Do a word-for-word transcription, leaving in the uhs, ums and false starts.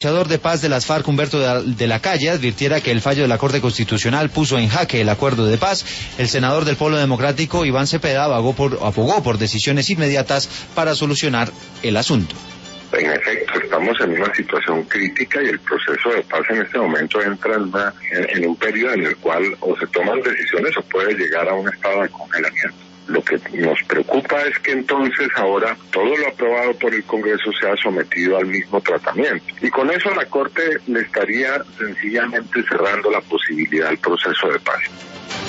El negociador de paz de las FARC, Humberto de la Calle, advirtiera que el fallo de la Corte Constitucional puso en jaque el acuerdo de paz. El senador del Polo Democrático, Iván Cepeda, abogó por, abogó por decisiones inmediatas para solucionar el asunto. En efecto, estamos en una situación crítica y el proceso de paz en este momento entra en, una, en, en un periodo en el cual o se toman decisiones o puede llegar a un estado de congelamiento. Lo que nos preocupa es que entonces ahora todo lo aprobado por el Congreso sea sometido al mismo tratamiento. Y con eso la Corte le estaría sencillamente cerrando la posibilidad del proceso de paz.